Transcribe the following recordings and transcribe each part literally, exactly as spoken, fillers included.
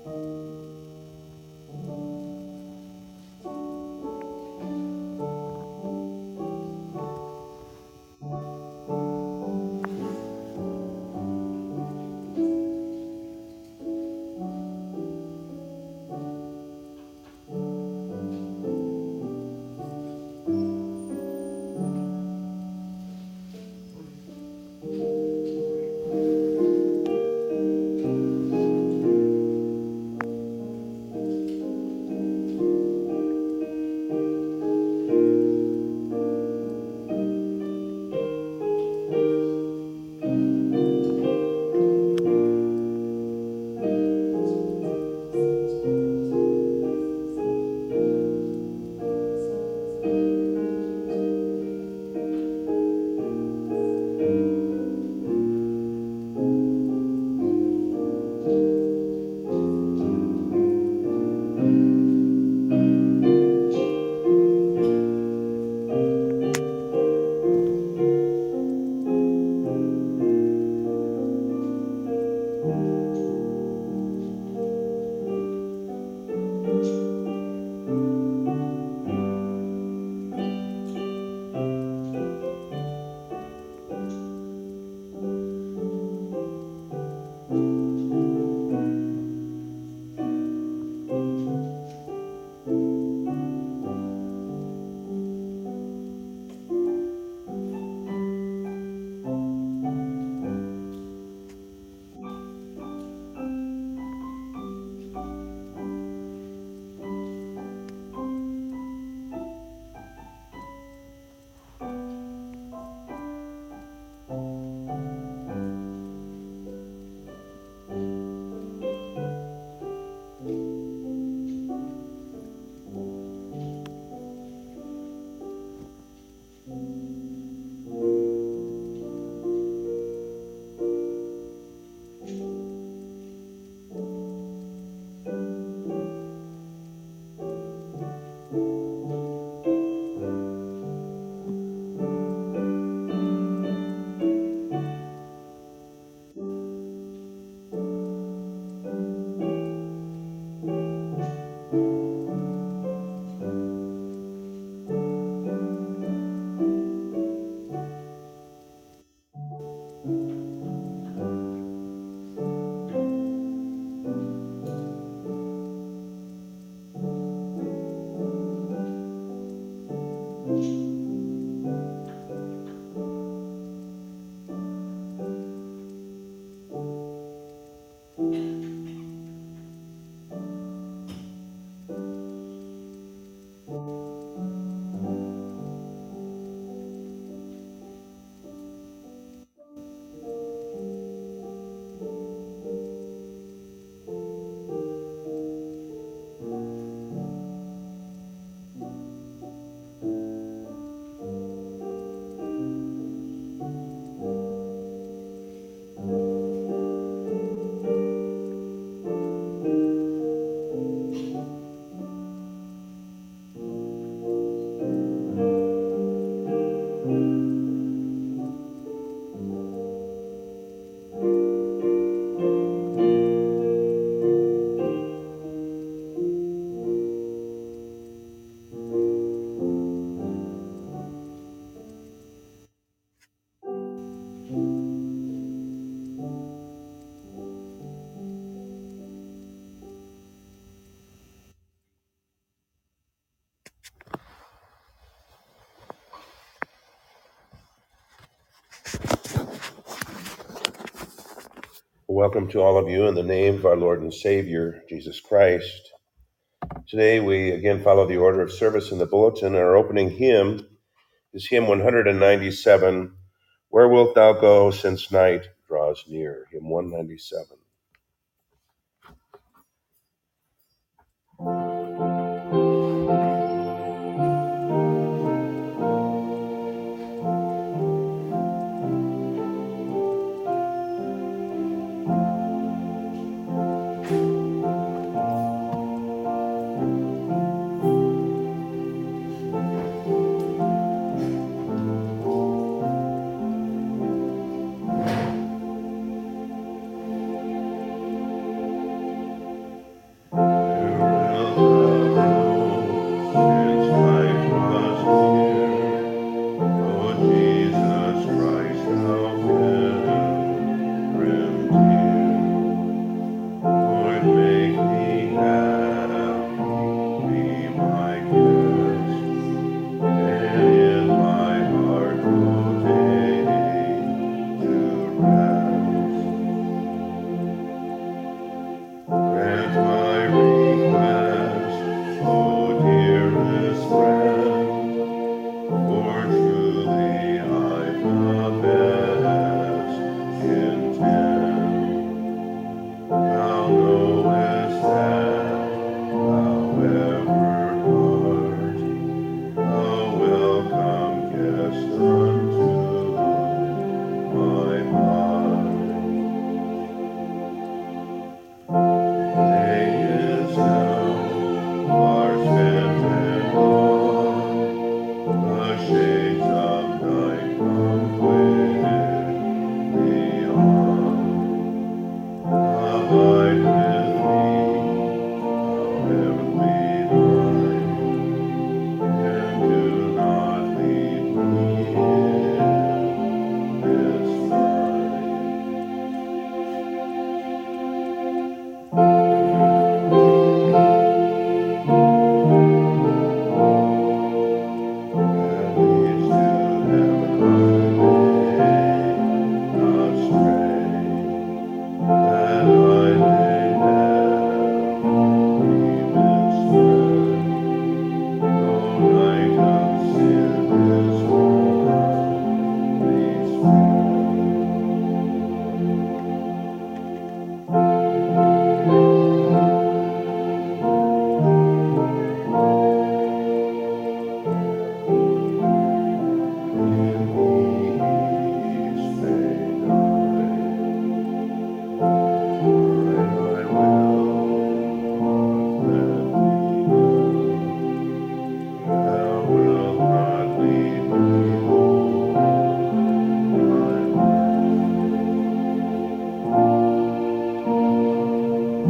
Welcome to all of you in the name of our Lord and Savior, Jesus Christ. Today we again follow the order of service in the bulletin. Our opening hymn is hymn one ninety-seven, Where Wilt Thou Go Since Night Draws Near, hymn one ninety-seven.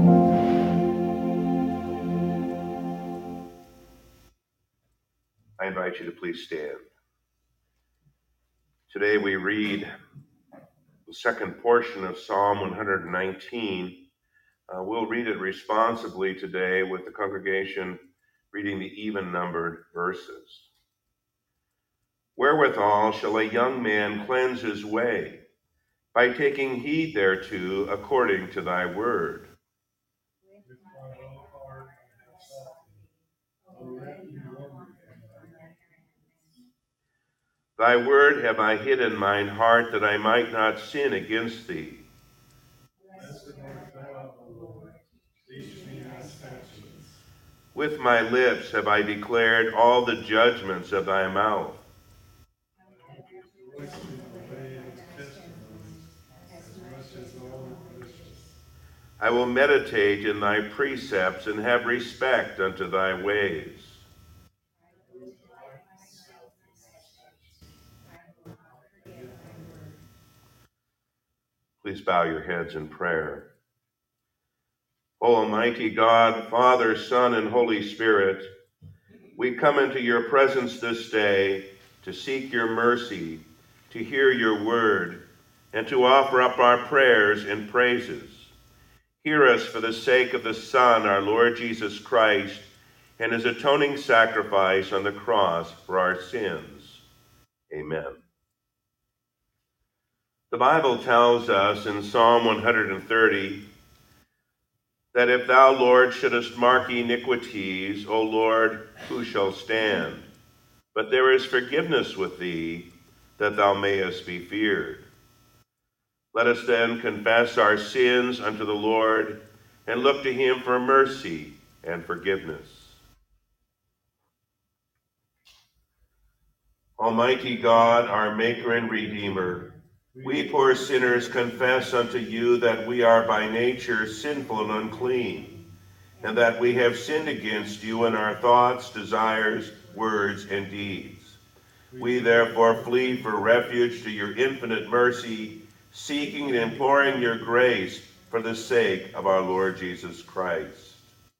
I invite you to please stand. Today we read the second portion of Psalm one hundred nineteen. Uh, we'll read it responsibly today with the congregation reading the even-numbered verses. Wherewithal shall a young man cleanse his way? By taking heed thereto according to thy word. Thy word have I hid in mine heart, that I might not sin against thee. With my lips have I declared all the judgments of thy mouth. I will meditate in thy precepts and have respect unto thy ways. Please bow your heads in prayer. O Almighty God, Father, Son, and Holy Spirit, we come into your presence this day to seek your mercy, to hear your word, and to offer up our prayers and praises. Hear us for the sake of the Son, our Lord Jesus Christ, and his atoning sacrifice on the cross for our sins. Amen. The Bible tells us in Psalm one hundred thirty that if thou, Lord, shouldest mark iniquities, O Lord, who shall stand? But there is forgiveness with thee, that thou mayest be feared. Let us then confess our sins unto the Lord, and look to him for mercy and forgiveness. Almighty God, our Maker and Redeemer, we poor sinners confess unto you that we are by nature sinful and unclean, and that we have sinned against you in our thoughts, desires, words, and deeds. We therefore flee for refuge to your infinite mercy, seeking and imploring your grace for the sake of our Lord Jesus Christ.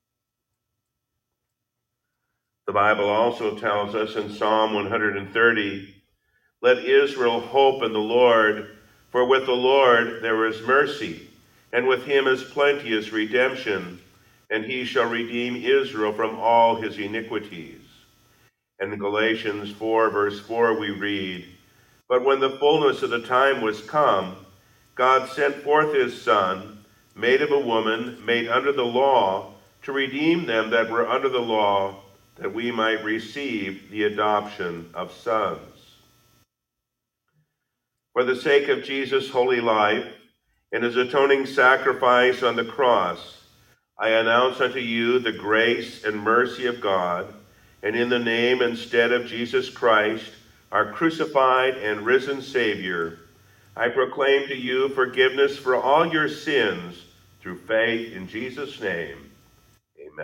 The Bible also tells us in Psalm one hundred thirty, let Israel hope in the Lord, for with the Lord there is mercy, and with him is plenteous redemption, and he shall redeem Israel from all his iniquities. And in Galatians four, verse four, we read, but when the fullness of the time was come, God sent forth his Son, made of a woman, made under the law, to redeem them that were under the law, that we might receive the adoption of sons. For the sake of Jesus' holy life and his atoning sacrifice on the cross, I announce unto you the grace and mercy of God, and in the name and stead of Jesus Christ, our crucified and risen Savior, I proclaim to you forgiveness for all your sins through faith in Jesus' name. Amen.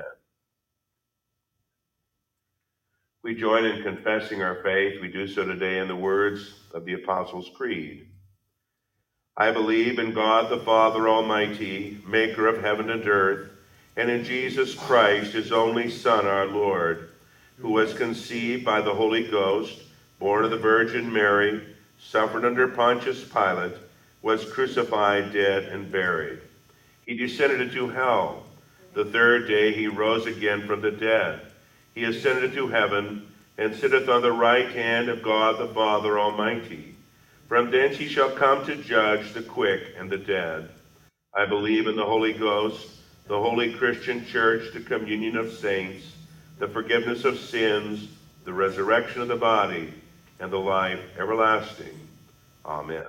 We join in confessing our faith. We do so today in the words of the Apostles' Creed. I believe in God the Father Almighty, maker of heaven and earth, and in Jesus Christ, his only Son, our Lord, who was conceived by the Holy Ghost, born of the Virgin Mary, suffered under Pontius Pilate, was crucified, dead, and buried. He descended into hell. The third day he rose again from the dead. He ascended into heaven, and sitteth on the right hand of God the Father Almighty. From thence he shall come to judge the quick and the dead. I believe in the Holy Ghost, the holy Christian church, the communion of saints, the forgiveness of sins, the resurrection of the body, and the life everlasting. Amen.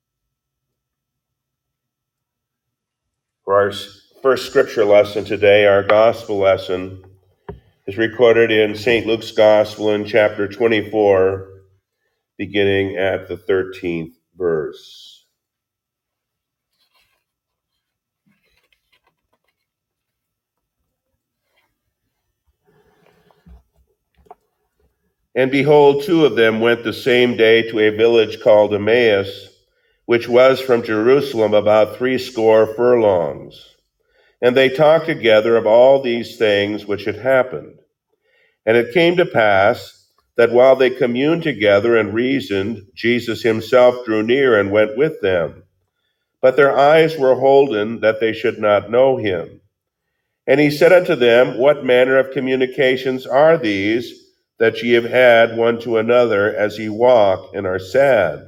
For our first scripture lesson today, our gospel lesson is recorded in Saint Luke's Gospel in chapter twenty-four, beginning at the thirteenth verse. And behold, two of them went the same day to a village called Emmaus, which was from Jerusalem about threescore furlongs. And they talked together of all these things which had happened. And it came to pass that while they communed together and reasoned, Jesus himself drew near and went with them. But their eyes were holden that they should not know him. And he said unto them, What manner of communications are these that ye have had one to another as ye walk and are sad?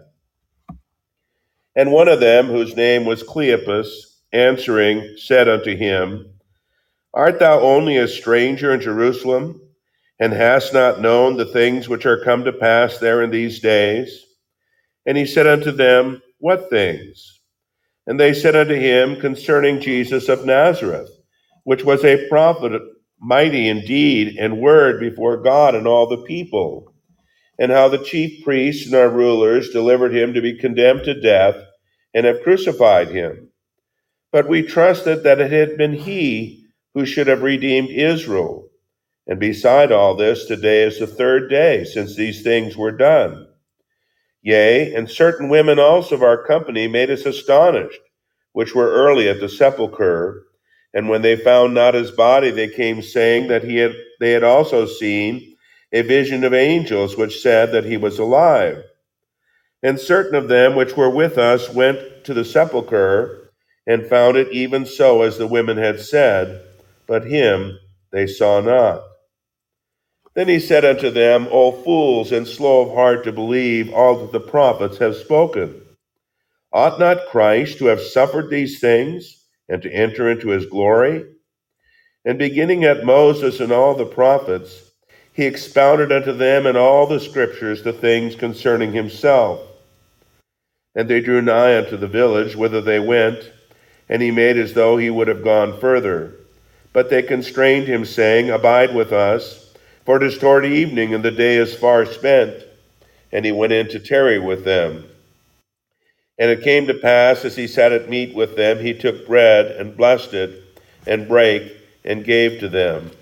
And one of them, whose name was Cleopas, answering, said unto him, Art thou only a stranger in Jerusalem, and hast not known the things which are come to pass there in these days? And he said unto them, What things? And they said unto him, Concerning Jesus of Nazareth, which was a prophet, mighty in deed and word before God and all the people, and how the chief priests and our rulers delivered him to be condemned to death, and have crucified him. But we trusted that it had been he who should have redeemed Israel. And beside all this, today is the third day since these things were done. Yea, and certain women also of our company made us astonished, which were early at the sepulchre. And when they found not his body, they came saying that he had they had also seen a vision of angels, which said that he was alive. And certain of them which were with us went to the sepulchre, and found it even so as the women had said, but him they saw not. Then he said unto them, O fools, and slow of heart to believe all that the prophets have spoken. Ought not Christ to have suffered these things, and to enter into his glory? And beginning at Moses and all the prophets, he expounded unto them in all the scriptures the things concerning himself. And they drew nigh unto the village whither they went, and he made as though he would have gone further. But they constrained him, saying, Abide with us, for it is toward evening, and the day is far spent. And he went in to tarry with them. And it came to pass, as he sat at meat with them, he took bread, and blessed it, and brake, and gave to them.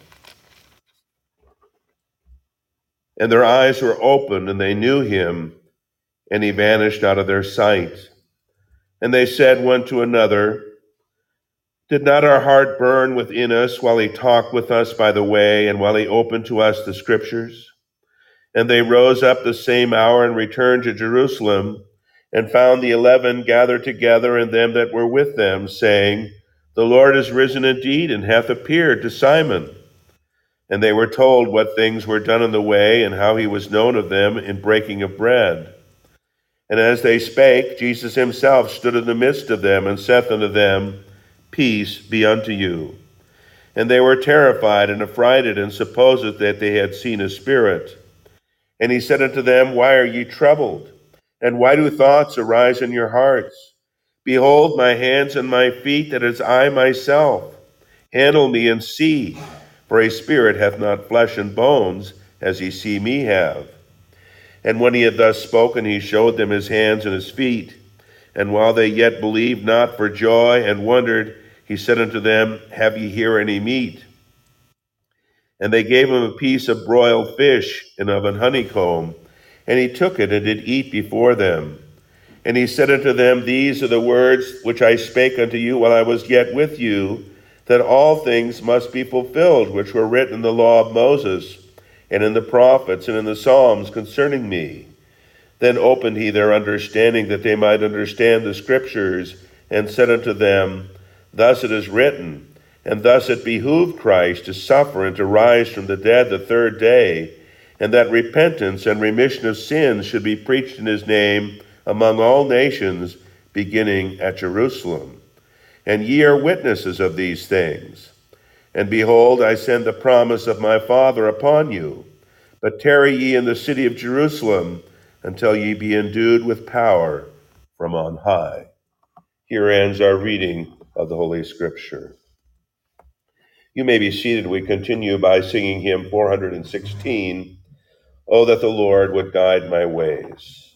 And their eyes were opened, and they knew him, and he vanished out of their sight. And they said one to another, Did not our heart burn within us while he talked with us by the way, and while he opened to us the scriptures? And they rose up the same hour and returned to Jerusalem, and found the eleven gathered together, and them that were with them, saying, The Lord is risen indeed, and hath appeared to Simon. And they were told what things were done in the way, and how he was known of them in breaking of bread. And as they spake, Jesus himself stood in the midst of them, and saith unto them, Peace be unto you. And they were terrified and affrighted, and supposed that they had seen a spirit. And he said unto them, Why are ye troubled? And why do thoughts arise in your hearts? Behold my hands and my feet, that is I myself. Handle me and see, for a spirit hath not flesh and bones, as ye see me have. And when he had thus spoken, he showed them his hands and his feet. And while they yet believed not for joy, and wondered, he said unto them, Have ye here any meat? And they gave him a piece of broiled fish and of an honeycomb. And he took it and did eat before them. And he said unto them, These are the words which I spake unto you while I was yet with you, that all things must be fulfilled which were written in the law of Moses, and in the prophets, and in the Psalms concerning me. Then opened he their understanding, that they might understand the scriptures, and said unto them, Thus it is written, and thus it behooved Christ to suffer and to rise from the dead the third day, and that repentance and remission of sins should be preached in his name among all nations, beginning at Jerusalem. And ye are witnesses of these things. And behold, I send the promise of my Father upon you. But tarry ye in the city of Jerusalem, until ye be endued with power from on high. Here ends our reading of the Holy Scripture. You may be seated. We continue by singing hymn four hundred sixteen, Oh, that the Lord would guide my ways.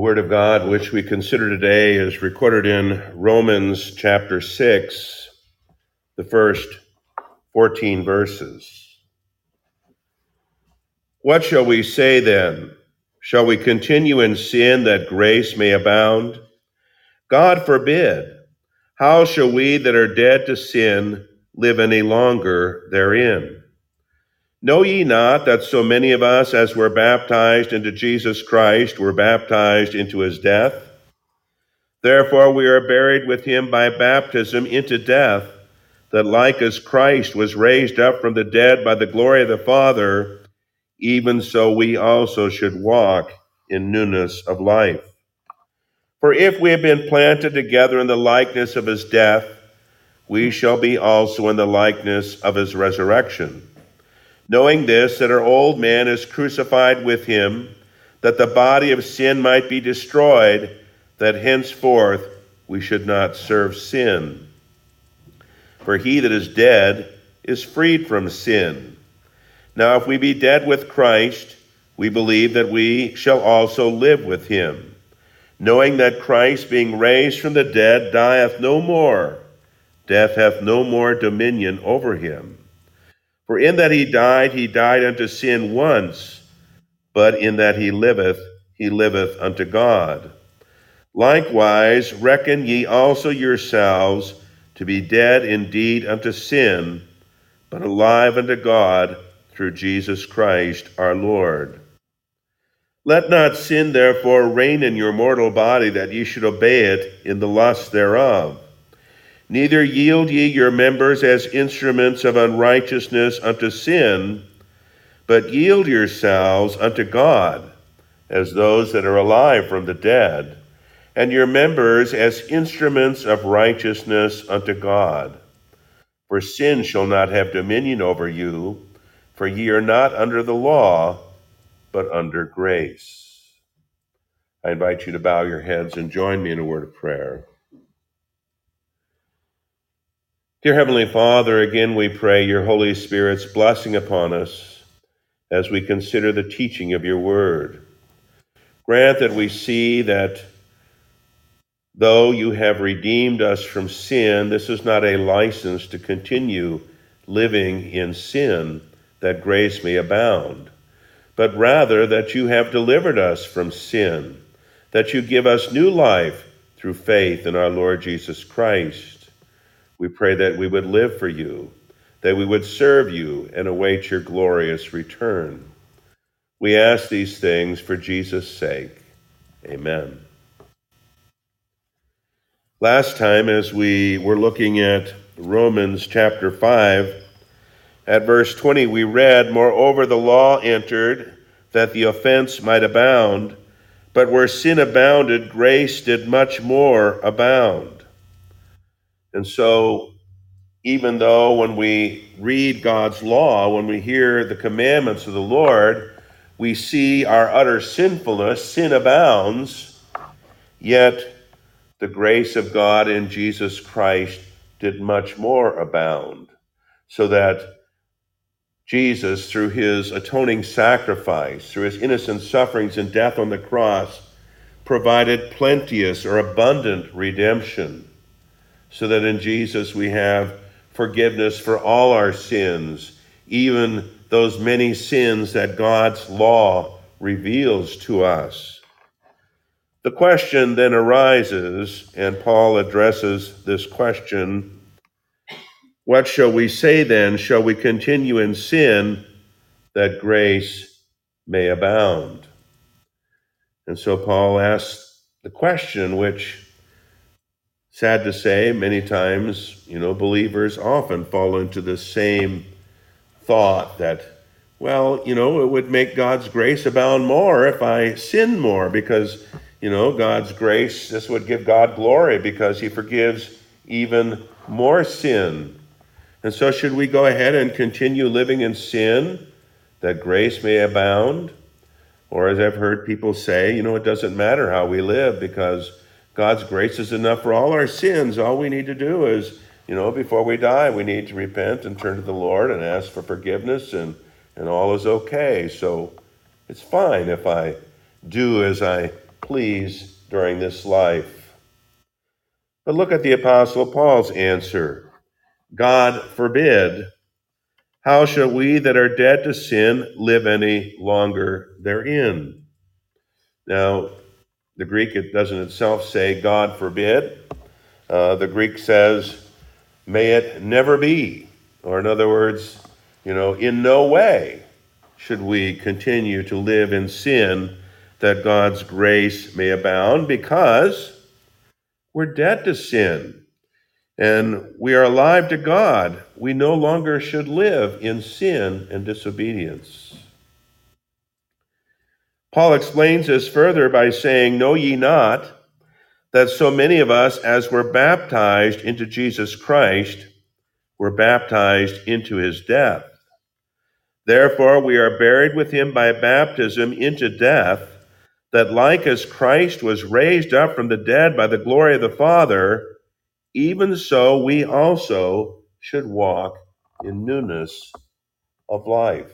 Word of God, which we consider today, is recorded in Romans chapter six, the first fourteen verses. What shall we say then? Shall we continue in sin that grace may abound? God forbid. How shall we that are dead to sin live any longer therein? Know ye not that so many of us as were baptized into Jesus Christ were baptized into his death? Therefore we are buried with him by baptism into death, that like as Christ was raised up from the dead by the glory of the Father, even so we also should walk in newness of life. For if we have been planted together in the likeness of his death, we shall be also in the likeness of his resurrection. Knowing this, that our old man is crucified with him, that the body of sin might be destroyed, that henceforth we should not serve sin. For he that is dead is freed from sin. Now if we be dead with Christ, we believe that we shall also live with him, knowing that Christ, being raised from the dead, dieth no more. Death hath no more dominion over him. For in that he died, he died unto sin once, but in that he liveth, he liveth unto God. Likewise, reckon ye also yourselves to be dead indeed unto sin, but alive unto God through Jesus Christ our Lord. Let not sin therefore reign in your mortal body, that ye should obey it in the lust thereof. Neither yield ye your members as instruments of unrighteousness unto sin, but yield yourselves unto God as those that are alive from the dead, and your members as instruments of righteousness unto God. For sin shall not have dominion over you, for ye are not under the law, but under grace. I invite you to bow your heads and join me in a word of prayer. Dear Heavenly Father, again we pray your Holy Spirit's blessing upon us as we consider the teaching of your word. Grant that we see that though you have redeemed us from sin, this is not a license to continue living in sin, that grace may abound, but rather that you have delivered us from sin, that you give us new life through faith in our Lord Jesus Christ. We pray that we would live for you, that we would serve you and await your glorious return. We ask these things for Jesus' sake. Amen. Last time, as we were looking at Romans chapter five, at verse twenty, we read, "Moreover, the law entered, that the offense might abound, but where sin abounded, grace did much more abound." And so, even though when we read God's law, when we hear the commandments of the Lord, we see our utter sinfulness, sin abounds, yet the grace of God in Jesus Christ did much more abound, so that Jesus, through his atoning sacrifice, through his innocent sufferings and death on the cross, provided plenteous or abundant redemption, so that in Jesus we have forgiveness for all our sins, even those many sins that God's law reveals to us. The question then arises, and Paul addresses this question, what shall we say then? Shall we continue in sin that grace may abound? And so Paul asks the question, which, sad to say, many times, you know, believers often fall into the same thought that, well, you know, it would make God's grace abound more if I sin more, because, you know, God's grace, this would give God glory because he forgives even more sin. And so should we go ahead and continue living in sin that grace may abound? Or as I've heard people say, you know, it doesn't matter how we live because God's grace is enough for all our sins. All we need to do is, you know, before we die, we need to repent and turn to the Lord and ask for forgiveness, and, and all is okay. So it's fine if I do as I please during this life. But look at the Apostle Paul's answer. God forbid. How shall we that are dead to sin live any longer therein? Now, the Greek, it doesn't itself say God forbid. Uh, the Greek says, may it never be. Or in other words, you know, in no way should we continue to live in sin that God's grace may abound, because we're dead to sin and we are alive to God. We no longer should live in sin and disobedience. Paul explains this further by saying, know ye not that so many of us as were baptized into Jesus Christ were baptized into his death? Therefore we are buried with him by baptism into death, that like as Christ was raised up from the dead by the glory of the Father, even so we also should walk in newness of life.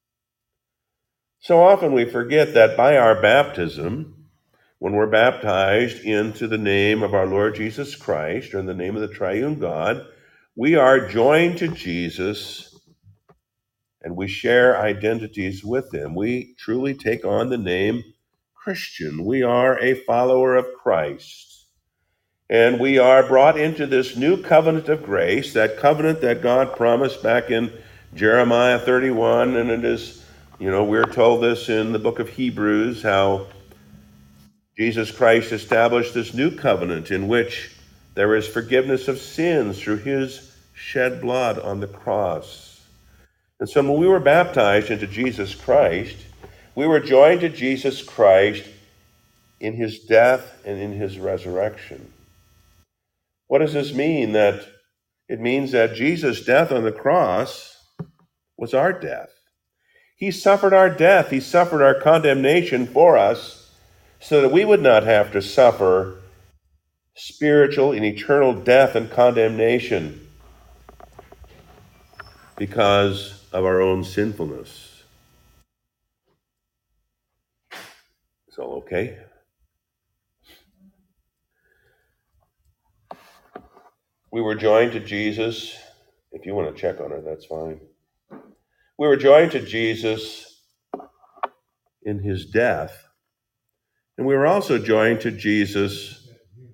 So often we forget that by our baptism, when we're baptized into the name of our Lord Jesus Christ, or in the name of the triune God, we are joined to Jesus and we share identities with him. We truly take on the name Christian. We are a follower of Christ. And we are brought into this new covenant of grace, that covenant that God promised back in Jeremiah thirty-one. And it is, you know, we're told this in the book of Hebrews, how Jesus Christ established this new covenant in which there is forgiveness of sins through his shed blood on the cross. And so when we were baptized into Jesus Christ, we were joined to Jesus Christ in his death and in his resurrection. What does this mean? That it means that Jesus' death on the cross was our death. He suffered our death. He suffered our condemnation for us so that we would not have to suffer spiritual and eternal death and condemnation because of our own sinfulness. It's all okay? We were joined to Jesus. If you want to check on her, that's fine. We were joined to Jesus in his death. And we were also joined to Jesus.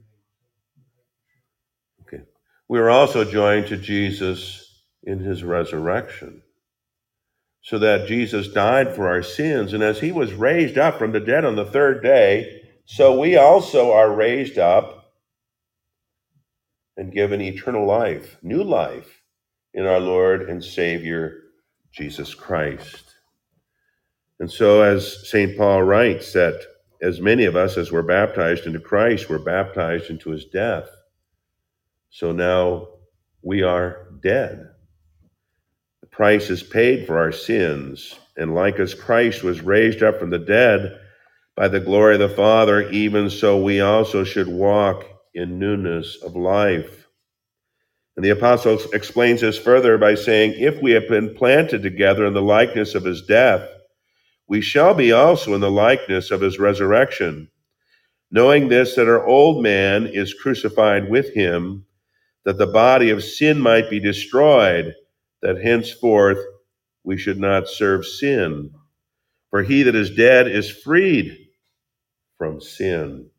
Okay. We were also joined to Jesus in his resurrection, so that Jesus died for our sins. And as he was raised up from the dead on the third day, so we also are raised up and given eternal life, new life in our Lord and Savior, Jesus Christ. And so as Saint Paul writes, that as many of us as were baptized into Christ were baptized into his death. So now we are dead. The price is paid for our sins. And like as Christ was raised up from the dead by the glory of the Father, even so we also should walk in newness of life. And the apostle explains this further by saying, if we have been planted together in the likeness of his death, we shall be also in the likeness of his resurrection, knowing this, that our old man is crucified with him, that the body of sin might be destroyed, that henceforth we should not serve sin. For he that is dead is freed from sin.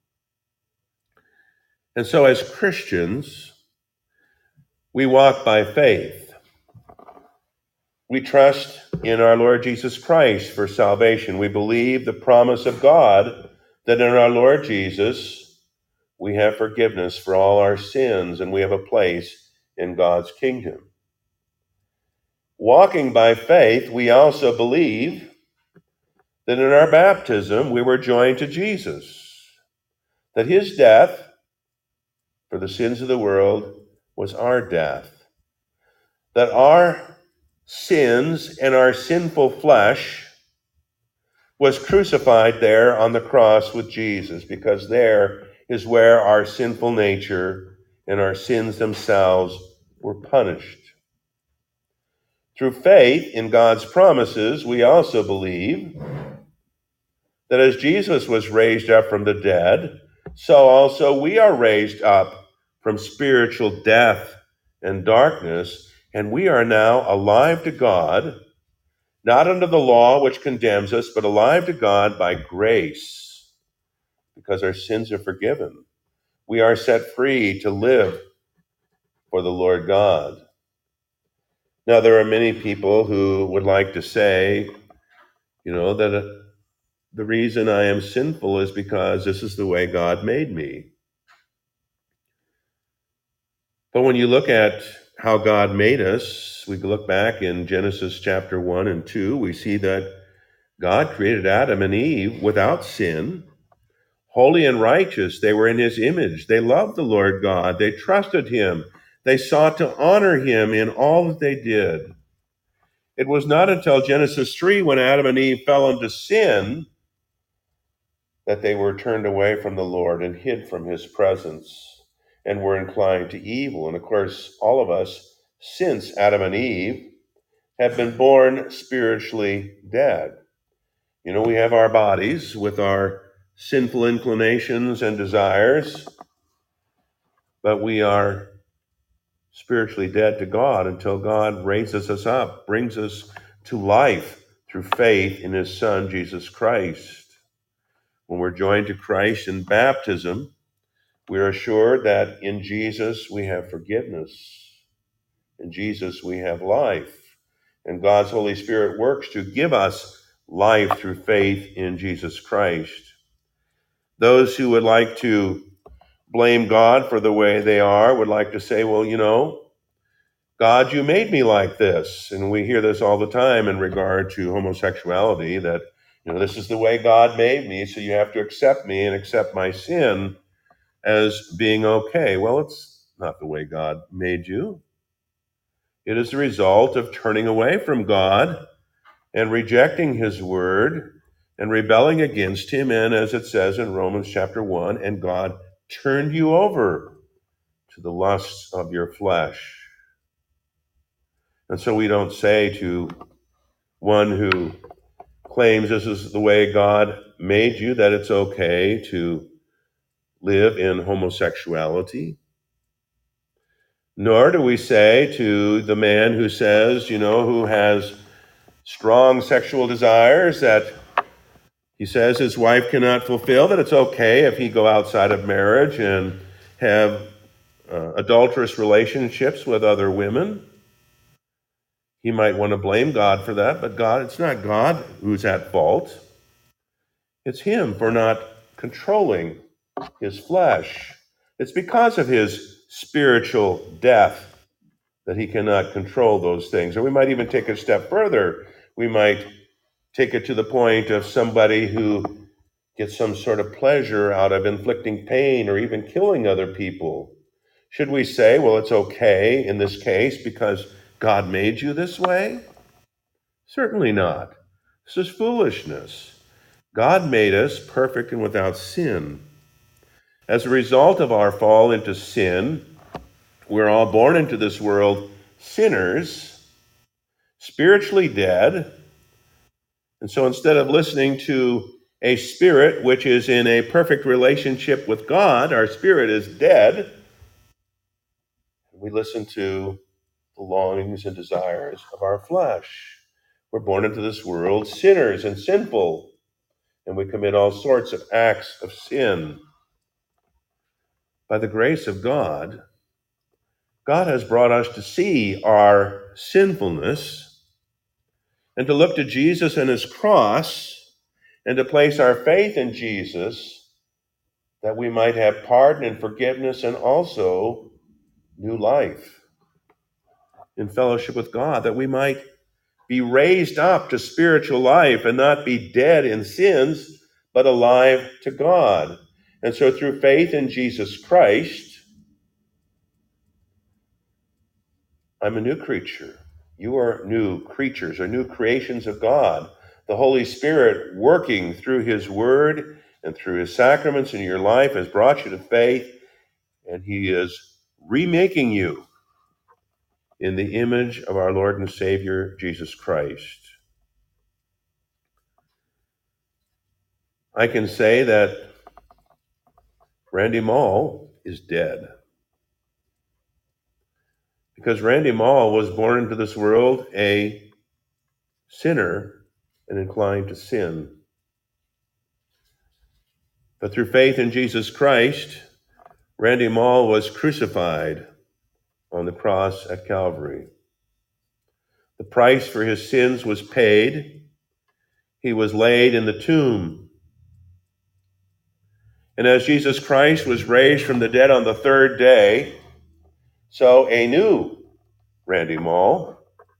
And so as Christians, we walk by faith. We trust in our Lord Jesus Christ for salvation. We believe the promise of God that in our Lord Jesus, we have forgiveness for all our sins and we have a place in God's kingdom. Walking by faith, we also believe that in our baptism we were joined to Jesus, that his death for the sins of the world was our death, that our sins and our sinful flesh was crucified there on the cross with Jesus, because there is where our sinful nature and our sins themselves were punished. Through faith in God's promises, we also believe that as Jesus was raised up from the dead, so also we are raised up from spiritual death and darkness, and we are now alive to God, not under the law which condemns us, but alive to God by grace, because our sins are forgiven. We are set free to live for the Lord God. Now, there are many people who would like to say, you know, that uh, the reason I am sinful is because this is the way God made me. But when you look at how God made us, we look back in Genesis chapter one and two, we see that God created Adam and Eve without sin, holy and righteous. They were in his image. They loved the Lord God. They trusted him. They sought to honor him in all that they did. It was not until Genesis three, when Adam and Eve fell into sin, that they were turned away from the Lord and hid from his presence and were inclined to evil. And of course, all of us, since Adam and Eve, have been born spiritually dead. You know, we have our bodies with our sinful inclinations and desires, but we are spiritually dead to God until God raises us up, brings us to life through faith in his Son, Jesus Christ. When we're joined to Christ in baptism, we are assured that in Jesus we have forgiveness. In Jesus we have life. And God's Holy Spirit works to give us life through faith in Jesus Christ. Those who would like to blame God for the way they are would like to say, well, you know, God, you made me like this. And we hear this all the time in regard to homosexuality, that, you know, this is the way God made me, so you have to accept me and accept my sin as being okay. Well, it's not the way God made you. It is the result of turning away from God and rejecting his word and rebelling against him. And as it says in Romans chapter one, and God turned you over to the lusts of your flesh. And so we don't say to one who claims this is the way God made you that it's okay to live in homosexuality. Nor do we say to the man who says, you know, who has strong sexual desires, that he says his wife cannot fulfill, that it's okay if he go outside of marriage and have uh, adulterous relationships with other women. He might want to blame God for that, but God, it's not God who's at fault. It's him for not controlling his flesh. It's because of his spiritual death that he cannot control those things. Or we might even take it a step further. We might take it to the point of somebody who gets some sort of pleasure out of inflicting pain or even killing other people. Should we say, well, it's okay in this case because God made you this way? Certainly not. This is foolishness. God made us perfect and without sin. As a result of our fall into sin, we're all born into this world sinners, spiritually dead. And so instead of listening to a spirit which is in a perfect relationship with God, our spirit is dead. We listen to the longings and desires of our flesh. We're born into this world sinners and sinful, and we commit all sorts of acts of sin. By the grace of God, God has brought us to see our sinfulness and to look to Jesus and his cross and to place our faith in Jesus, that we might have pardon and forgiveness and also new life in fellowship with God, that we might be raised up to spiritual life and not be dead in sins, but alive to God. And so through faith in Jesus Christ, I'm a new creature. You are new creatures or new creations of God. The Holy Spirit working through his word and through his sacraments in your life has brought you to faith, and he is remaking you in the image of our Lord and Savior, Jesus Christ. I can say that Randy Moll is dead. Because Randy Moll was born into this world a sinner and inclined to sin. But through faith in Jesus Christ, Randy Moll was crucified on the cross at Calvary. The price for his sins was paid. He was laid in the tomb. And as Jesus Christ was raised from the dead on the third day, so a new Randy Moll,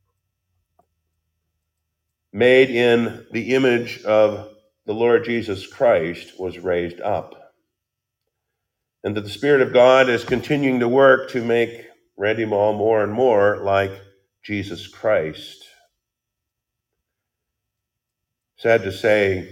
made in the image of the Lord Jesus Christ, was raised up. And that the Spirit of God is continuing to work to make Randy Moll more and more like Jesus Christ. Sad to say,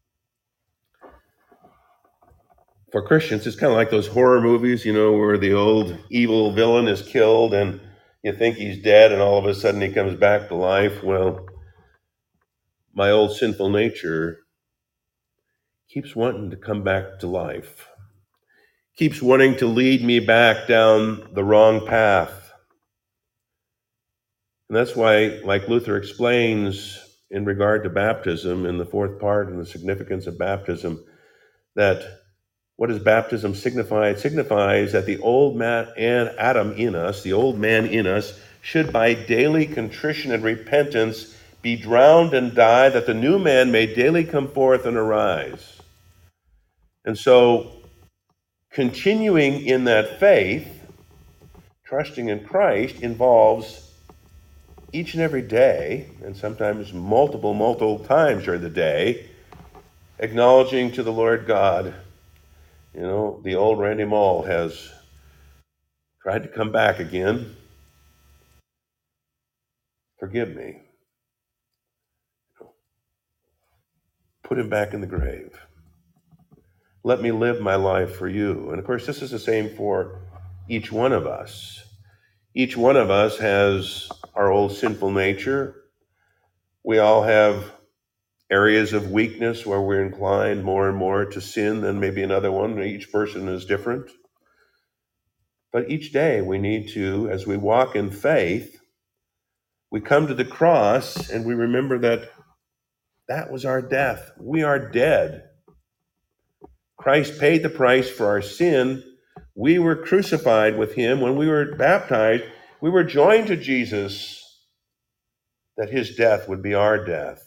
for Christians, it's kind of like those horror movies, you know, where the old evil villain is killed and you think he's dead and all of a sudden he comes back to life. Well, my old sinful nature keeps wanting to come back to life, keeps wanting to lead me back down the wrong path. And that's why, like Luther explains in regard to baptism in the fourth part and the significance of baptism, that what does baptism signify? It signifies that the old man and Adam in us, the old man in us, should by daily contrition and repentance be drowned and die, that the new man may daily come forth and arise. And so, continuing in that faith, trusting in Christ, involves each and every day, and sometimes multiple, multiple times during the day, acknowledging to the Lord God, you know, the old Randy Moll has tried to come back again. Forgive me. Put him back in the grave. Let me live my life for you. And of course, this is the same for each one of us. Each one of us has our old sinful nature. We all have areas of weakness where we're inclined more and more to sin than maybe another one. Each person is different. But each day we need to, as we walk in faith, we come to the cross and we remember that that was our death. We are dead. Christ paid the price for our sin. We were crucified with him. When we were baptized, we were joined to Jesus, that his death would be our death.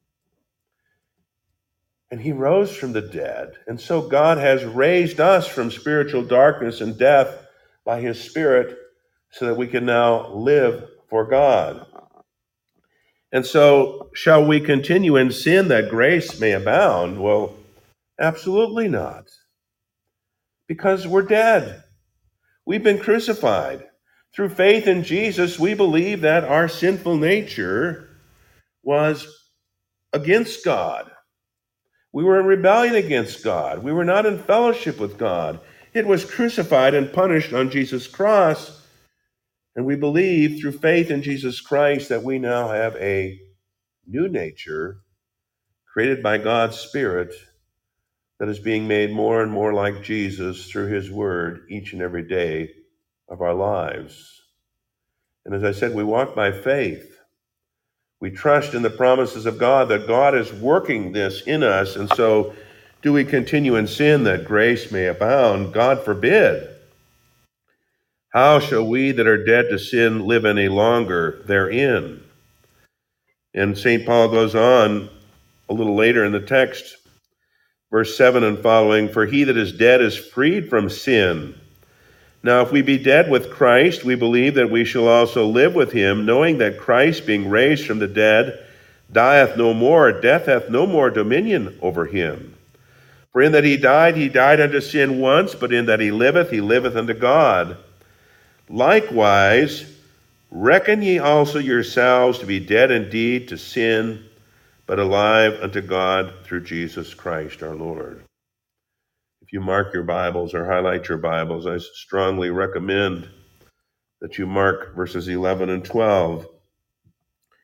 And he rose from the dead. And so God has raised us from spiritual darkness and death by his Spirit so that we can now live for God. And so, shall we continue in sin that grace may abound? Well, absolutely not. Because we're dead. We've been crucified. Through faith in Jesus, we believe that our sinful nature was against God. We were in rebellion against God. We were not in fellowship with God. It was crucified and punished on Jesus' cross. And we believe through faith in Jesus Christ that we now have a new nature created by God's Spirit that is being made more and more like Jesus through his word each and every day of our lives. And as I said, we walk by faith. We trust in the promises of God that God is working this in us. And so, do we continue in sin that grace may abound? God forbid. How shall we that are dead to sin live any longer therein? And Saint Paul goes on a little later in the text, verse seven and following, for he that is dead is freed from sin. Now, if we be dead with Christ, we believe that we shall also live with him, knowing that Christ, being raised from the dead, dieth no more, death hath no more dominion over him. For in that he died, he died unto sin once, but in that he liveth, he liveth unto God. Likewise, reckon ye also yourselves to be dead indeed to sin, but alive unto God through Jesus Christ our Lord. If you mark your Bibles or highlight your Bibles, I strongly recommend that you mark verses eleven and twelve.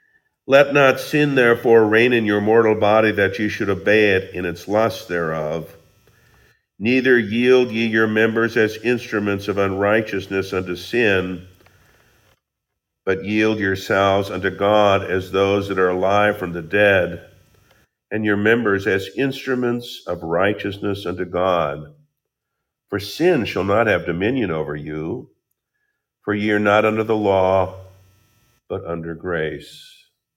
Let not sin therefore reign in your mortal body, that ye should obey it in its lust thereof. Neither yield ye your members as instruments of unrighteousness unto sin, but yield yourselves unto God as those that are alive from the dead, and your members as instruments of righteousness unto God. For sin shall not have dominion over you, for ye are not under the law, but under grace.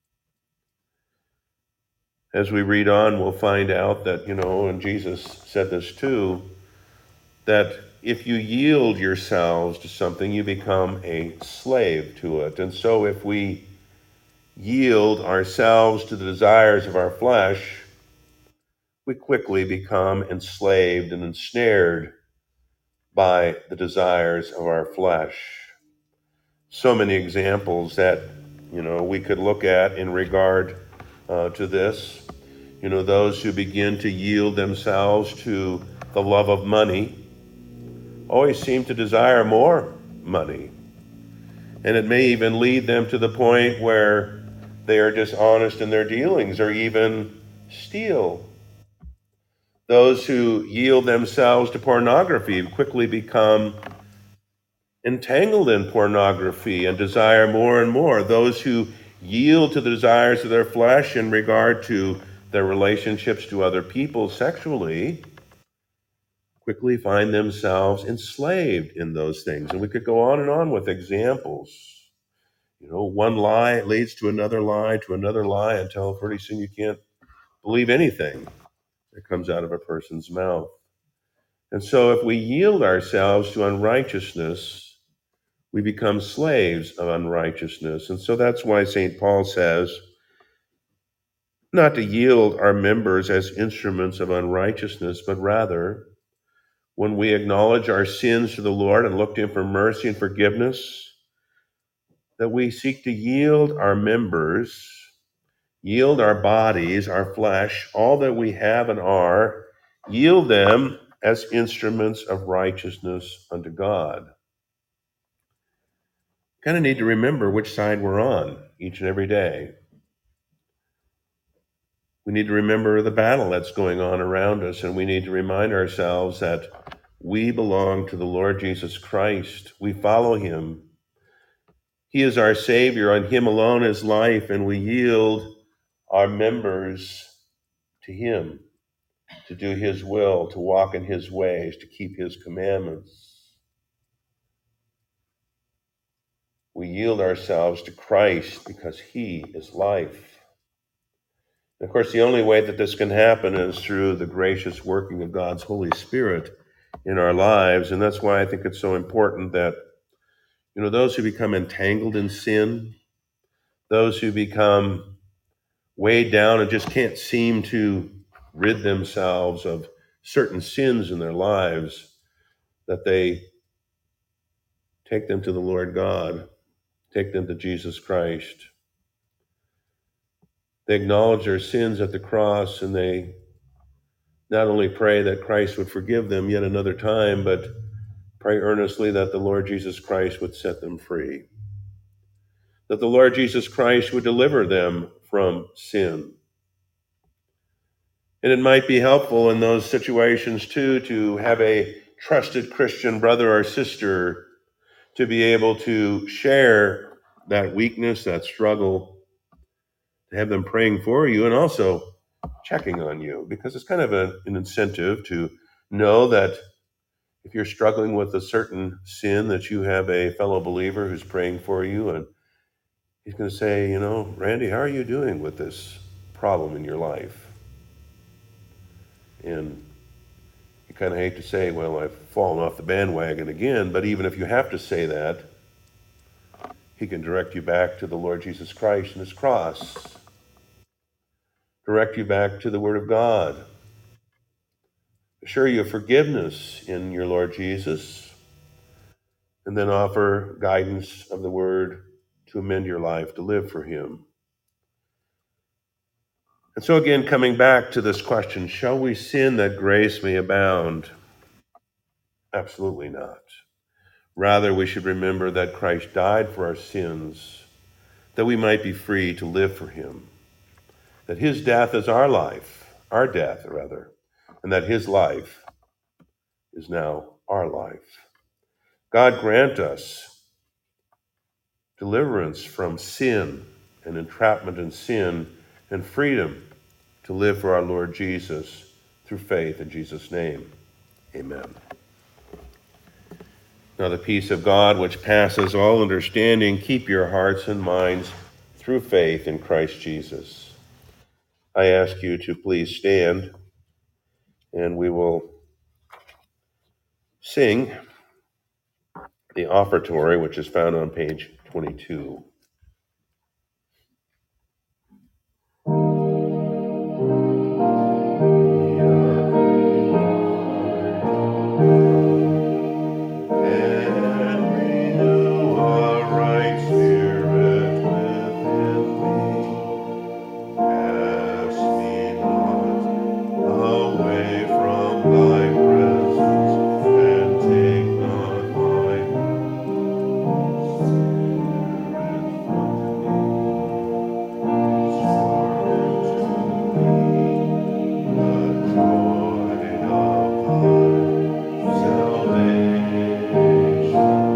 As we read on, we'll find out that, you know, and Jesus said this too, that if you yield yourselves to something, you become a slave to it. And so if we yield ourselves to the desires of our flesh, we quickly become enslaved and ensnared by the desires of our flesh. So many examples that, you know, we could look at in regard uh, to this. You know, those who begin to yield themselves to the love of money always seem to desire more money. And it may even lead them to the point where they are dishonest in their dealings or even steal. Those who yield themselves to pornography quickly become entangled in pornography and desire more and more. Those who yield to the desires of their flesh in regard to their relationships to other people sexually quickly find themselves enslaved in those things. And we could go on and on with examples. You know, one lie leads to another lie, to another lie, until pretty soon you can't believe anything that comes out of a person's mouth. And so if we yield ourselves to unrighteousness, we become slaves of unrighteousness. And so that's why Saint Paul says not to yield our members as instruments of unrighteousness, but rather, when we acknowledge our sins to the Lord and look to Him for mercy and forgiveness, that we seek to yield our members, yield our bodies, our flesh, all that we have and are, yield them as instruments of righteousness unto God. Kind of need to remember which side we're on each and every day. We need to remember the battle that's going on around us, and we need to remind ourselves that we belong to the Lord Jesus Christ. We follow Him. He is our Savior. On Him alone is life, and we yield our members to Him to do His will, to walk in His ways, to keep His commandments. We yield ourselves to Christ because He is life. And of course, the only way that this can happen is through the gracious working of God's Holy Spirit in our lives. And that's why I think it's so important that, you know, those who become entangled in sin, those who become weighed down and just can't seem to rid themselves of certain sins in their lives, that they take them to the Lord God, take them to Jesus Christ. They acknowledge their sins at the cross, and they not only pray that Christ would forgive them yet another time, but pray earnestly that the Lord Jesus Christ would set them free, that the Lord Jesus Christ would deliver them from sin. And it might be helpful in those situations, too, to have a trusted Christian brother or sister to be able to share that weakness, that struggle, to have them praying for you and also checking on you, because it's kind of a, an incentive to know that if you're struggling with a certain sin, that you have a fellow believer who's praying for you, and he's going to say, you know, Randy, how are you doing with this problem in your life? And you kind of hate to say, well, I've fallen off the bandwagon again, but even if you have to say that, He can direct you back to the Lord Jesus Christ and His cross, direct you back to the Word of God, assure you of forgiveness in your Lord Jesus, and then offer guidance of the Word to amend your life, to live for Him. And so again, coming back to this question, shall we sin that grace may abound? Absolutely not. Rather, we should remember that Christ died for our sins, that we might be free to live for him, that his death is our life, our death, rather, and that his life is now our life. God grant us deliverance from sin and entrapment in sin and freedom to live for our Lord Jesus through faith in Jesus' name. Amen. Now the peace of God, which passes all understanding, keep your hearts and minds through faith in Christ Jesus. I ask you to please stand, and we will sing the offertory, which is found on page twenty-two. And renew a right spirit within me. Cast me not away from thy presence, and take not my spirit from me. Restore unto me the joy of thy salvation.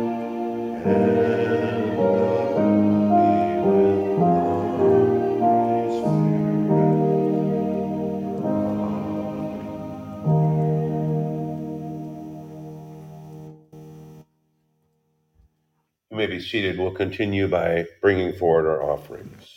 You may be seated. We'll continue by bringing forward our offerings.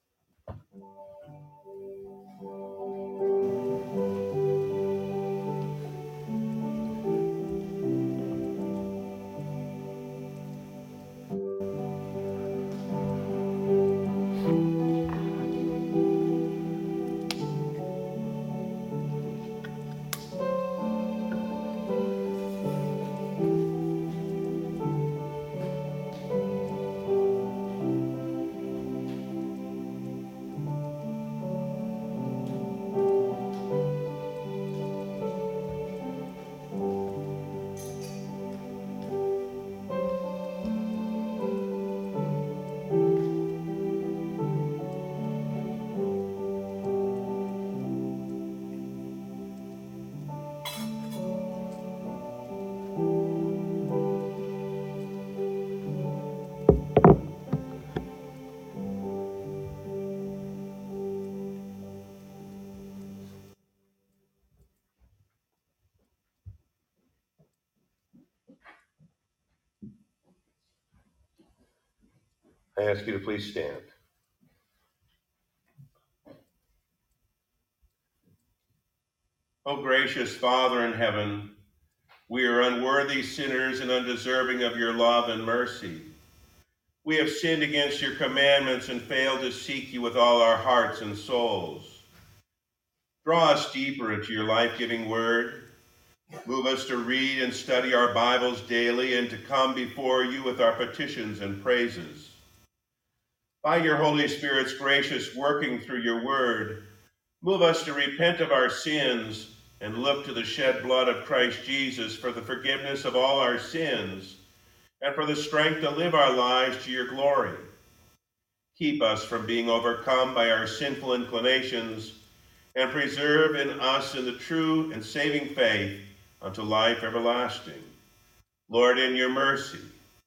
I ask you to please stand. O gracious Father in heaven, we are unworthy sinners and undeserving of your love and mercy. We have sinned against your commandments and failed to seek you with all our hearts and souls. Draw us deeper into your life-giving word. Move us to read and study our Bibles daily and to come before you with our petitions and praises. By your Holy Spirit's gracious working through your word, move us to repent of our sins and look to the shed blood of Christ Jesus for the forgiveness of all our sins and for the strength to live our lives to your glory. Keep us from being overcome by our sinful inclinations and preserve in us in the true and saving faith unto life everlasting. Lord, in your mercy.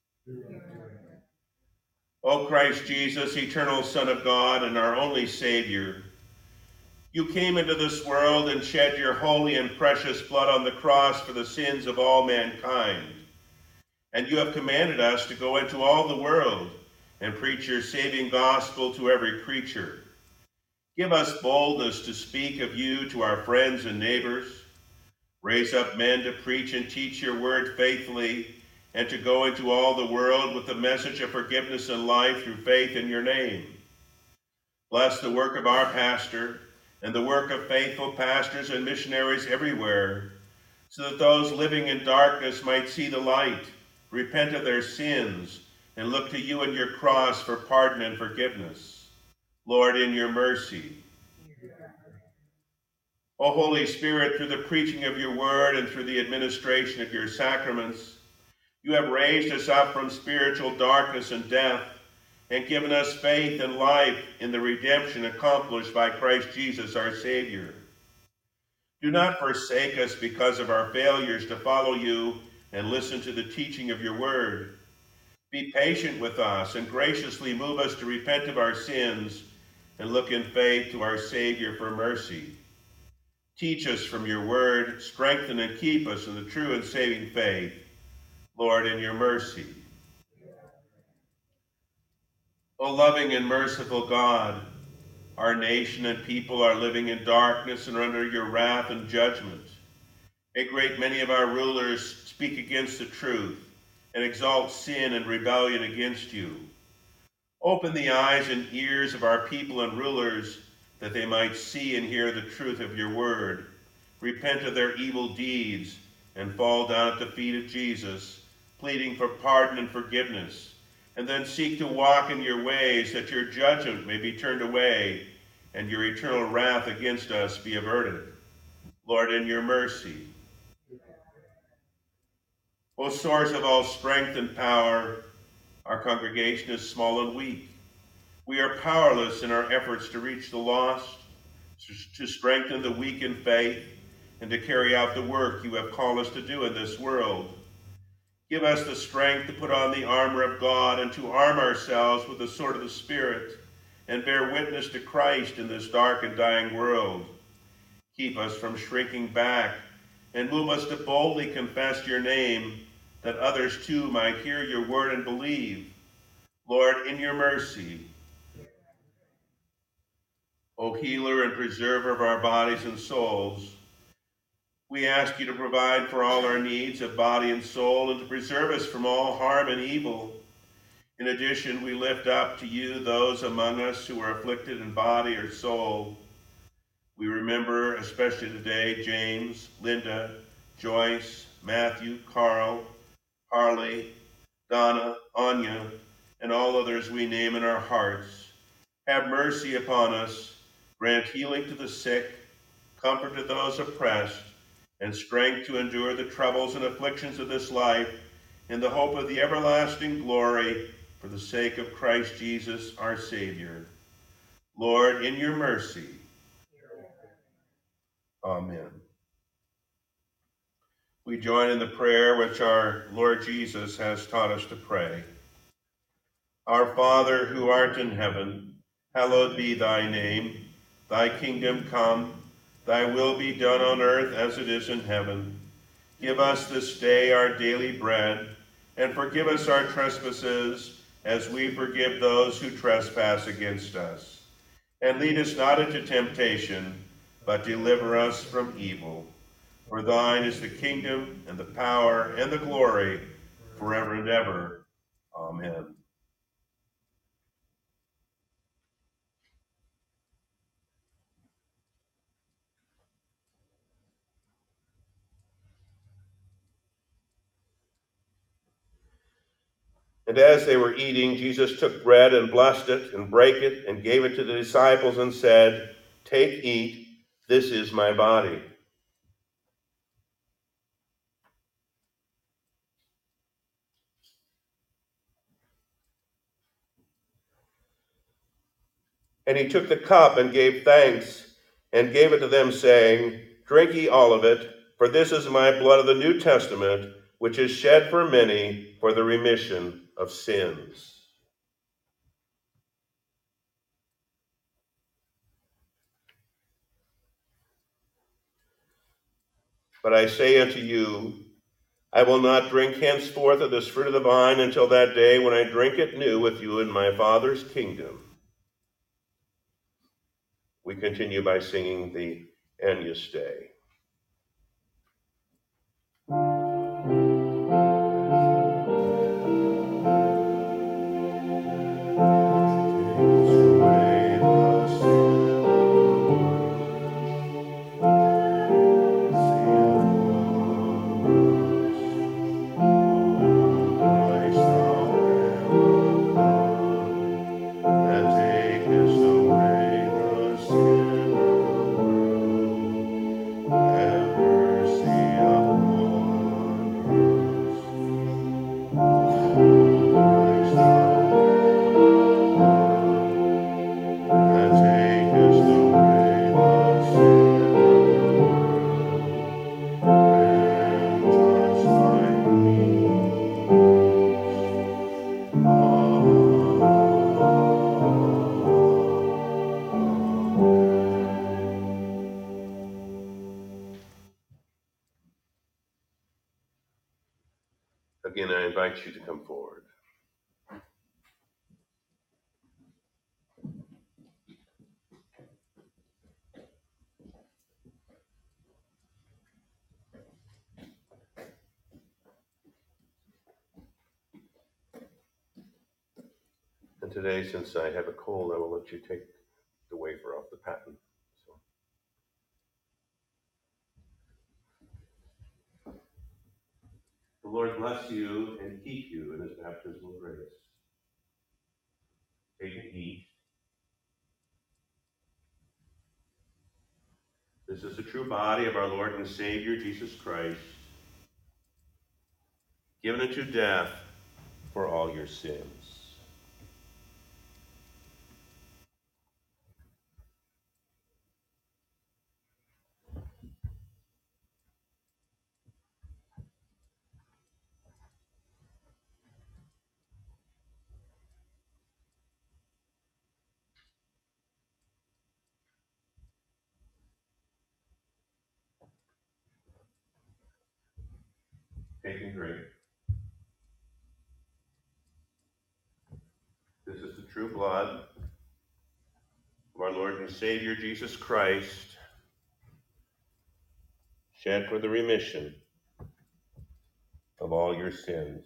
O Christ Jesus, eternal Son of God and our only Savior, you came into this world and shed your holy and precious blood on the cross for the sins of all mankind. And you have commanded us to go into all the world and preach your saving gospel to every creature. Give us boldness to speak of you to our friends and neighbors. Raise up men to preach and teach your word faithfully and to go into all the world with the message of forgiveness and life through faith in your name. Bless the work of our pastor and the work of faithful pastors and missionaries everywhere, so that those living in darkness might see the light, repent of their sins, and look to you and your cross for pardon and forgiveness. Lord, in your mercy. O Holy Spirit, through the preaching of your word and through the administration of your sacraments, you have raised us up from spiritual darkness and death and given us faith and life in the redemption accomplished by Christ Jesus our Savior. Do not forsake us because of our failures to follow you and listen to the teaching of your word. Be patient with us and graciously move us to repent of our sins and look in faith to our Savior for mercy. Teach us from your word, strengthen and keep us in the true and saving faith, Lord, in your mercy. O loving and merciful God, our nation and people are living in darkness and under your wrath and judgment. A great many of our rulers speak against the truth and exalt sin and rebellion against you. Open the eyes and ears of our people and rulers that they might see and hear the truth of your word, repent of their evil deeds, and fall down at the feet of Jesus, pleading for pardon and forgiveness, and then seek to walk in your ways that your judgment may be turned away and your eternal wrath against us be averted. Lord, in your mercy. O source of all strength and power, our congregation is small and weak. We are powerless in our efforts to reach the lost, to strengthen the weak in faith, and to carry out the work you have called us to do in this world. Give us the strength to put on the armor of God and to arm ourselves with the sword of the Spirit and bear witness to Christ in this dark and dying world. Keep us from shrinking back and move us to boldly confess your name, that others too might hear your word and believe. Lord, in your mercy. O healer and preserver of our bodies and souls, we ask you to provide for all our needs of body and soul and to preserve us from all harm and evil. In addition, we lift up to you those among us who are afflicted in body or soul. We remember especially today James, Linda, Joyce, Matthew, Carl, Harley, Donna, Anya, and all others we name in our hearts. Have mercy upon us, grant healing to the sick, comfort to those oppressed, and strength to endure the troubles and afflictions of this life in the hope of the everlasting glory for the sake of Christ Jesus our Savior. Lord, in your mercy. Amen. We join in the prayer which our Lord Jesus has taught us to pray. Our Father, who art in heaven, hallowed be thy name. Thy kingdom come, thy will be done on earth as it is in heaven. Give us this day our daily bread, and forgive us our trespasses, as we forgive those who trespass against us. And lead us not into temptation, but deliver us from evil. For thine is the kingdom, and the power, and the glory, forever and ever. Amen. And as they were eating, Jesus took bread and blessed it and brake it and gave it to the disciples and said, "Take, eat, this is my body." And he took the cup and gave thanks and gave it to them, saying, "Drink ye all of it, for this is my blood of the New Testament, which is shed for many for the remission of sins." But I say unto you, I will not drink henceforth of this fruit of the vine until that day when I drink it new with you in my Father's kingdom. We continue by singing the Agnus Dei. invite you to come forward. And today, since I have a cold, I will let you take the wafer off the paten. So, the Lord bless you and keep you in his baptismal grace. Take and eat. This is the true body of our Lord and Savior, Jesus Christ, given into death for all your sins. Take and drink. This is the true blood of our Lord and Savior, Jesus Christ, shed for the remission of all your sins.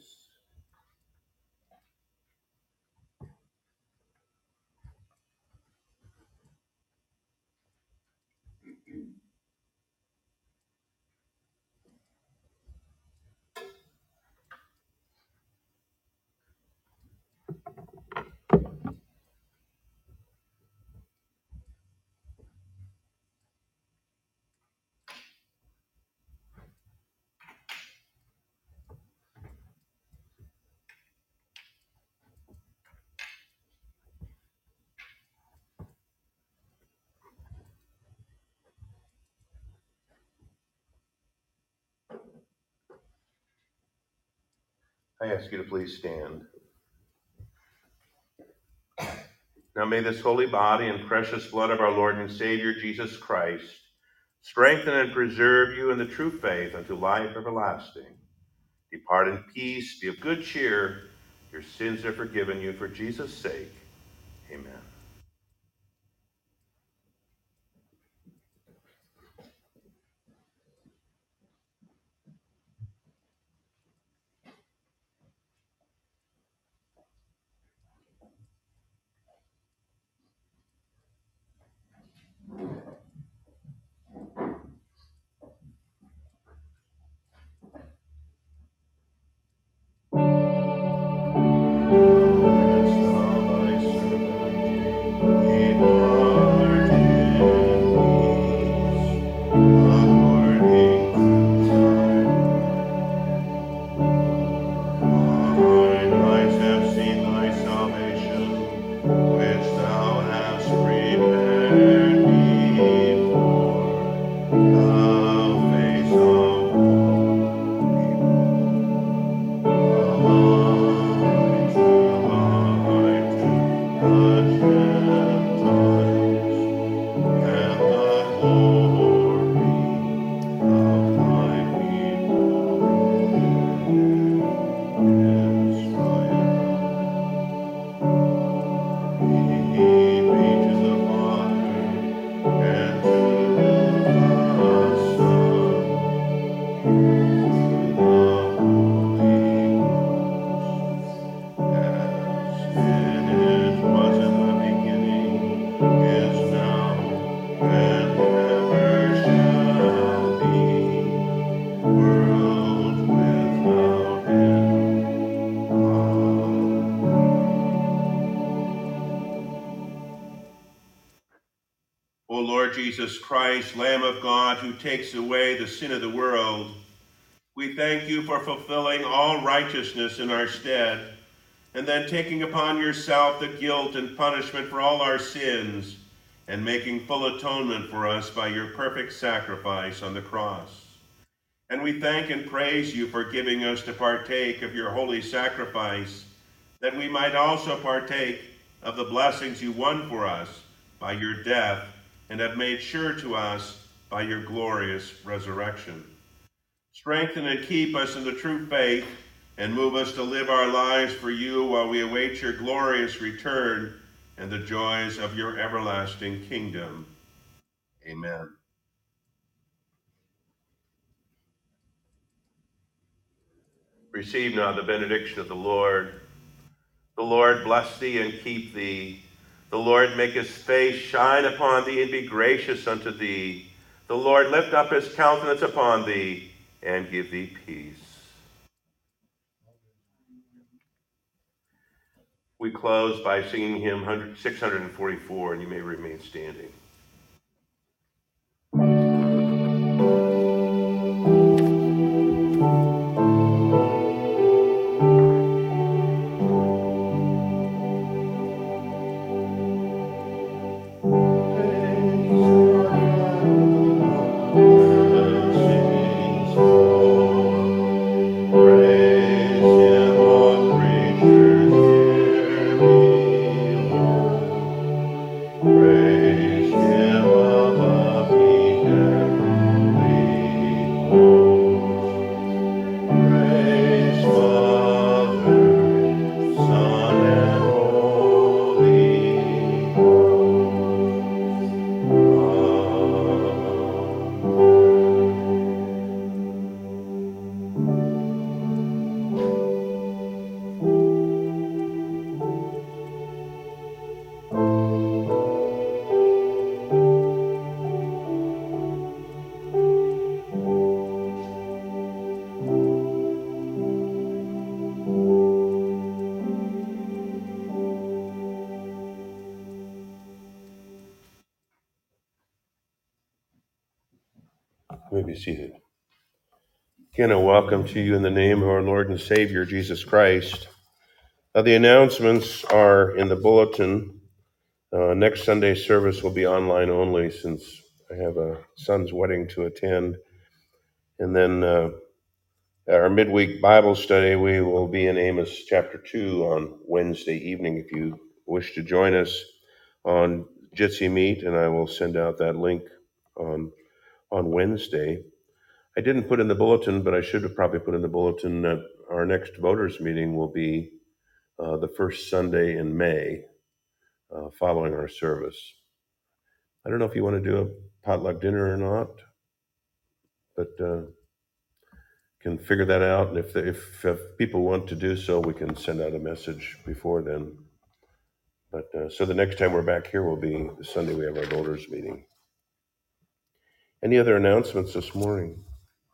I ask you to please stand. Now may this holy body and precious blood of our Lord and Savior Jesus Christ strengthen and preserve you in the true faith unto life everlasting. Depart in peace, be of good cheer. Your sins are forgiven you for Jesus' sake. Amen. O Lord Jesus Christ, Lamb of God, who takes away the sin of the world, we thank you for fulfilling all righteousness in our stead, and then taking upon yourself the guilt and punishment for all our sins, and making full atonement for us by your perfect sacrifice on the cross. And we thank and praise you for giving us to partake of your holy sacrifice, that we might also partake of the blessings you won for us by your death, and have made sure to us by your glorious resurrection. Strengthen and keep us in the true faith, and move us to live our lives for you while we await your glorious return and the joys of your everlasting kingdom. Amen. Receive now the benediction of the Lord. The Lord bless thee and keep thee. The Lord make his face shine upon thee and be gracious unto thee. The Lord lift up his countenance upon thee and give thee peace. We close by singing hymn six hundred forty-four, and you may remain standing. You may be seated. Again, a welcome to you in the name of our Lord and Savior, Jesus Christ. Uh, the announcements are in the bulletin. Uh, next Sunday service will be online only since I have a son's wedding to attend. And then uh, our midweek Bible study, we will be in Amos chapter two on Wednesday evening. If you wish to join us on Jitsi Meet, and I will send out that link on, on Wednesday. I didn't put in the bulletin, but I should have probably put in the bulletin that our next voters meeting will be uh, the first Sunday in May, uh, following our service. I don't know if you want to do a potluck dinner or not, but uh, can figure that out. And if, the, if if people want to do so, we can send out a message before then. But uh, so the next time we're back here will be the Sunday we have our voters meeting. Any other announcements this morning?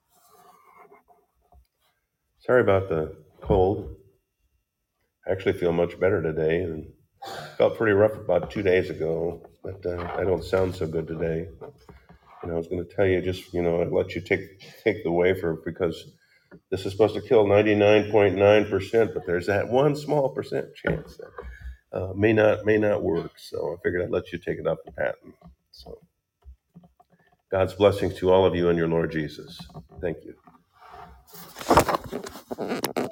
Sorry about the cold. I actually feel much better today, and felt pretty rough about two days ago, but uh, I don't sound so good today. And I was going to tell you, just, you know, I'd let you take take the wafer because this is supposed to kill ninety-nine point nine percent, but there's that one small percent chance that uh, may not may not work. So I figured I'd let you take it up the patent. So God's blessings to all of you and your Lord Jesus. Thank you.